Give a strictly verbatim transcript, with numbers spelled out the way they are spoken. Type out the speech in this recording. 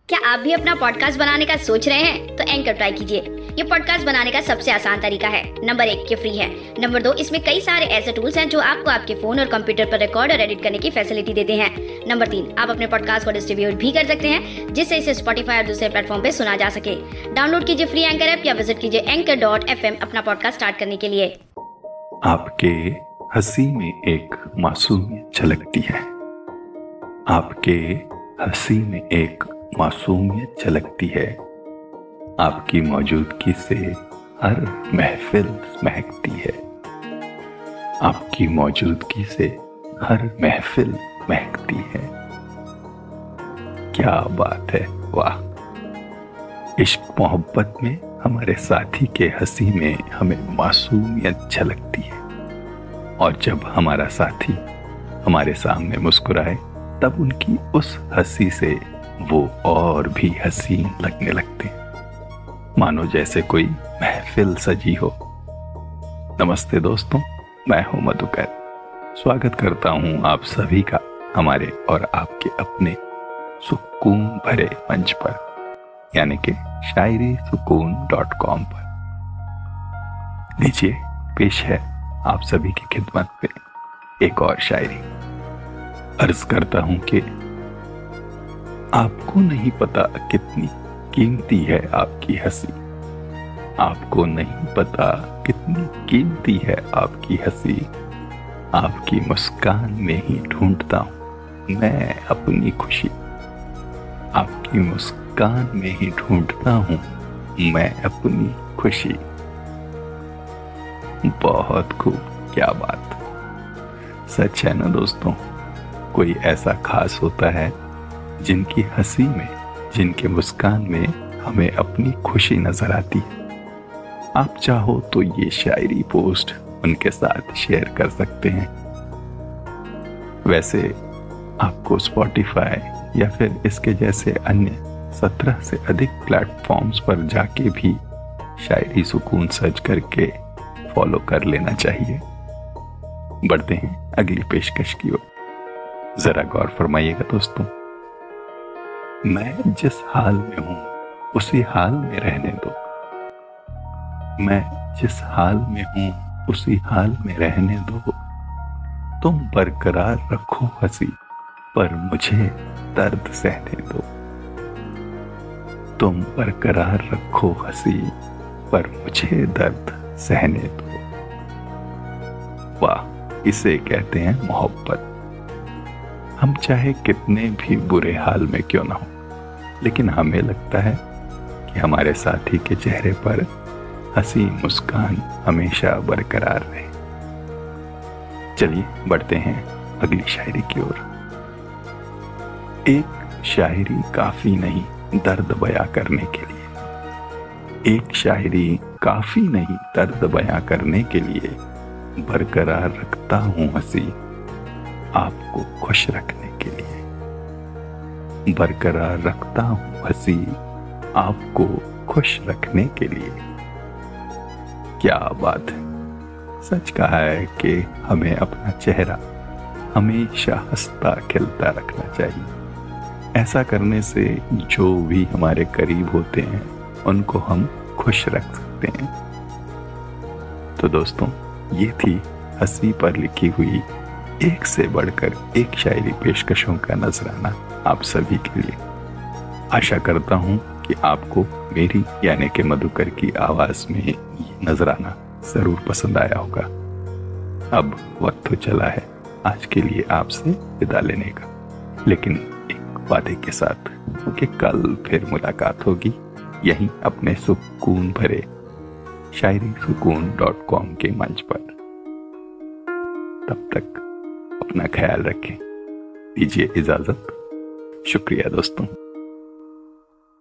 क्या आप भी अपना पॉडकास्ट बनाने का सोच रहे हैं? तो एंकर ट्राई कीजिए। ये पॉडकास्ट बनाने का सबसे आसान तरीका है। नंबर एक, ये फ्री है। नंबर दो, इसमें कई सारे ऐसे टूल्स हैं जो आपको आपके फोन और कंप्यूटर पर रिकॉर्ड और एडिट करने की फैसिलिटी देते हैं। नंबर तीन, आप अपने पॉडकास्ट को डिस्ट्रीब्यूट भी कर सकते हैं, जिससे इसे स्पॉटिफाई और दूसरे प्लेटफॉर्म पे सुना जा सके। डाउनलोड कीजिए फ्री एंकर ऐप या विजिट कीजिए एंकर डॉट एफ एम अपना पॉडकास्ट स्टार्ट करने के लिए। आपके हंसी में एक मासूमियत झलकती है। आपके हंसी में एक मासूमियत झलकती है। आपकी मौजूदगी से हर महफिल महकती है। आपकी मौजूदगी से हर महफिल महकती है। क्या बात है, वाह। इश्क मोहब्बत में हमारे साथी के हंसी में हमें मासूमियत झलकती है, और जब हमारा साथी हमारे सामने मुस्कुराए तब उनकी उस हंसी से वो और भी हसीन लगने लगते हैं, मानो जैसे कोई महफिल सजी हो। नमस्ते दोस्तों, मैं हूं मधुकर। स्वागत करता हूं आप सभी का हमारे और आपके अपने सुकून भरे मंच पर, यानी कि शायरी सुकून डॉट कॉम पर। लीजिए, पेश है आप सभी की खिदमत पे एक और शायरी। अर्ज करता हूं कि आपको नहीं पता कितनी कीमती है आपकी हंसी। आपको नहीं पता कितनी कीमती है आपकी हंसी। आपकी मुस्कान में ही ढूंढता हूं मैं अपनी खुशी। आपकी मुस्कान में ही ढूंढता हूं मैं अपनी खुशी। बहुत खूब, क्या बात। सच है ना दोस्तों, कोई ऐसा खास होता है जिनकी हंसी में, जिनके मुस्कान में हमें अपनी खुशी नजर आती है। आप चाहो तो ये शायरी पोस्ट उनके साथ शेयर कर सकते हैं। वैसे आपको स्पॉटिफाई या फिर इसके जैसे अन्य सत्रह से अधिक प्लेटफॉर्म्स पर जाके भी शायरी सुकून सर्च करके फॉलो कर लेना चाहिए। बढ़ते हैं अगली पेशकश की ओर। जरा गौर फरमाइएगा दोस्तों। मैं जिस हाल में हूं उसी हाल में रहने दो। मैं जिस हाल में हूं उसी हाल में रहने दो। तुम बरकरार रखो हंसी, पर मुझे दर्द सहने दो। तुम बरकरार रखो हंसी, पर मुझे दर्द सहने दो। वाह, इसे कहते हैं मोहब्बत। हम चाहे कितने भी बुरे हाल में क्यों ना हो, लेकिन हमें लगता है कि हमारे साथी के चेहरे पर हंसी मुस्कान हमेशा बरकरार रहे। चलिए बढ़ते हैं अगली शायरी की ओर। एक शायरी काफी नहीं दर्द बयां करने के लिए। एक शायरी काफी नहीं दर्द बयां करने के लिए। बरकरार रखता हूं हंसी आपको खुश रखने के लिए। बरकरार रखता हूं हंसी आपको खुश रखने के लिए। क्या बात है। सच कहा है कि हमें अपना चेहरा हमेशा हंसता खिलता रखना चाहिए। ऐसा करने से जो भी हमारे करीब होते हैं उनको हम खुश रख सकते हैं। तो दोस्तों, ये थी हंसी पर लिखी हुई एक से बढ़कर एक शायरी पेशकशों का नजराना आप सभी के लिए। आशा करता हूं कि आपको मेरी यानी कि मधुकर की आवाज में ये नजराना जरूर पसंद आया होगा। अब वक्त तो चला है आज के लिए आपसे विदा लेने का, लेकिन एक वादे के साथ कि कल फिर मुलाकात होगी यहीं अपने सुकून भरे शायरी सुकून डॉट कॉम के मंच पर। तब तक अपना ख्याल रखें। दीजिए इजाजत। शुक्रिया दोस्तों।